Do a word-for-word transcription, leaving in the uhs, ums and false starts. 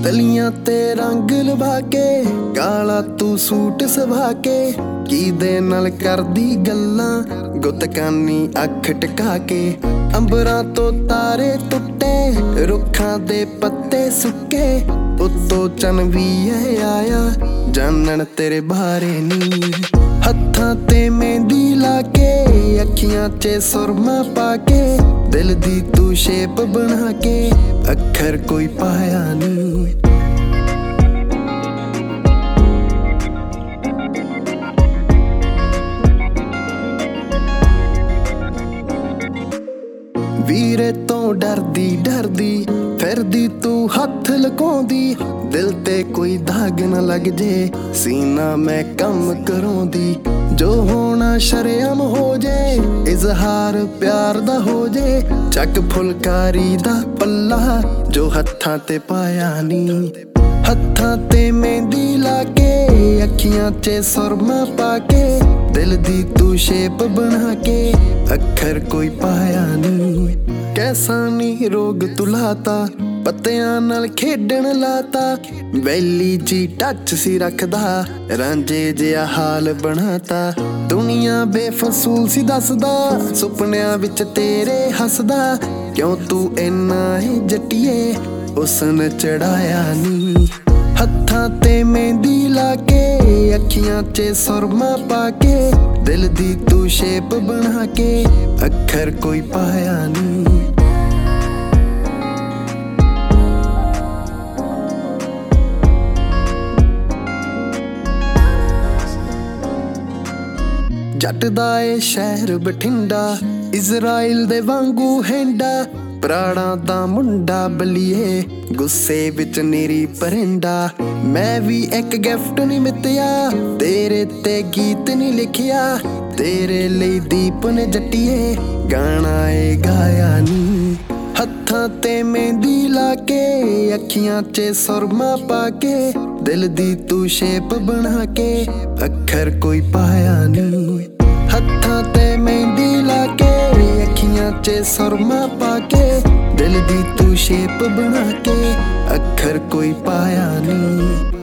ਤਲੀਆਂ ਤੇ ਰੰਗ ਲਵਾ ਕੇ ਕਾਲਾ ਤੂੰ ਸੂਟ ਸਵਾ ਕੇ ਕਿਹਦੇ ਨਾਲ ਕਰਦੀ ਗੱਲਾਂ ਗੁੱਤਕਾਨੀ ਅੱਖ ਟਿਕਾ ਕੇ ਅੰਬਰਾਂ ਤੋਂ ਤਾਰੇ ਟੁੱਟੇ ਰੁੱਖਾਂ ਦੇ ਪੱਤੇ ਸੁੱਕੇ ਉੱਤੋਂ ਚੰਨ ਵੀ ਆਇਆ ਜਾਣਨ ਤੇਰੇ ਬਾਰੇ ਨੀ ਹੱਥਾਂ ਤੇ ਮਹਿੰਦੀ ਲਾ ਕੇ ਅੱਖੀਆਂ 'ਚ ਸੁਰਮਾ ਪਾ ਕੇ ਦਿਲ ਦੀ ਤੂੰ ਸ਼ੇਪ ਬਣਾ ਕੇ ਅੱਖਰ ਕੋਈ ਪਾਇਆ ਨੀ ਵੀਰੇ ਤੋਂ ਡਰਦੀ ਡਰਦੀ ਫਿਰਦੀ ਤੂੰ ਹੱਥ ਲਕਾਉਂਦੀ ਦਿਲ ਤੇ ਕੋਈ ਦਾਗ ਨਾ ਲੱਗ ਜੇ ਸੀਨਾ ਮੈਂ ਕੰਮ ਕਰਾਉਂਦੀ ਜੋ ਹੋਣਾ ਸ਼ਰੇਆਮ ਹੋ ਜੇ ਇਜ਼ਹਾਰ ਪਿਆਰ ਦਾ ਹੋ ਜੇ ਚੱਕ ਫੁਲਕਾਰੀ ਦਾ ਪੱਲਾ ਜੋ ਹੱਥਾਂ ਤੇ ਪਾਇਆ ਨੀ ਹੱਥਾਂ ਤੇ ਮਹਿੰਦੀ ਲਾ ਕੇ ਅੱਖੀਆਂ 'ਚ ਸੁਰਮਾ ਪਾ ਕੇ ਦਿਲ ਦੀ ਤੂੰ ਸ਼ੇਪ ਬਣਾ ਕੇ ਅੱਖਰ ਕੋਈ ਪਾਇਆ ਨੀ ਕੈਸਾ ਨੀ ਰੋਗ ਤੁਲਾਤਾ ਪੱਤਿਆਂ ਨਾਲ ਖੇਡਣ ਲਾਤਾ ਵੈਲੀ ਜੀ ਟੱਚ ਸੀ ਰੱਖਦਾ ਰਾਂਝੇ ਜਿਹਾ ਹਾਲ ਬਣਾਤਾ ਦੁਨੀਆ ਬੇਫਸੂਲ ਸੀ ਦੱਸਦਾ ਸੁਪਨਿਆਂ ਵਿੱਚ ਤੇਰੇ ਹੱਸਦਾ ਕਿਉਂ ਤੂੰ ਇੰਨਾ ਏ ਜੱਟੀਏ ਉਸਨ ਚੜਾਇਆ ਨੀ ਹੱਥਾਂ ਤੇ ਮਹਿੰਦੀ ਲਾ ਕੇ ਅੱਖੀਆਂ 'ਚ ਸੁਰਮਾ ਪਾ ਕੇ ਦਿਲ ਦੀ ਤੂੰ ਸ਼ੇਪ ਬਣਾ ਕੇ ਅੱਖਰ ਕੋਈ ਪਾਇਆ ਨੀ ਜੱਟ ਦਾ ਏ ਸ਼ਹਿਰ ਬਠਿੰਡਾ ਇਜ਼ਰਾਈਲ ਦੇ ਵਾਂਗੂ ਹੈਂਡਾ ਪ੍ਰਾੜਾਂ ਦਾ ਮੁੰਡਾ ਬਲੀਏ ਗੁੱਸੇ ਵਿੱਚ ਨੀਰੀ ਪਰਿੰਡਾ ਮੈਂ ਵੀ ਇੱਕ ਗਿਫਟ ਨਹੀਂ ਮਿੱਤਿਆ ਤੇਰੇ ਤੇ ਗੀਤ ਨਹੀਂ ਲਿਖਿਆ ਤੇਰੇ ਲਈ ਦੀਪ ਨੇ ਜੱਟੀਏ ਗਾਣਾ ਏ ਗਾਇਆ ਨੀ ਹੱਥਾਂ ਤੇ ਮਹਿੰਦੀ ਲਾ ਕੇ ਅੱਖੀਆਂ 'ਚ ਸੁਰਮਾ ਪਾ ਕੇ ਦਿਲ ਦੀ ਤੂੰ ਸ਼ੇਪ ਬਣਾ ਕੇ ਅੱਖਰ ਕੋਈ ਪਾਇਆ ਨੀ ਹੱਥਾਂ ਤੇ ਮਹਿੰਦੀ ਲਾ ਕੇ ਅੱਖੀਆਂ 'ਚ ਸੁਰਮਾ ਪਾ ਕੇ ਦਿਲ ਦੀ ਤੂੰ ਸ਼ੇਪ ਬਣਾ ਕੇ ਅੱਖਰ ਕੋਈ ਪਾਇਆ ਨੀ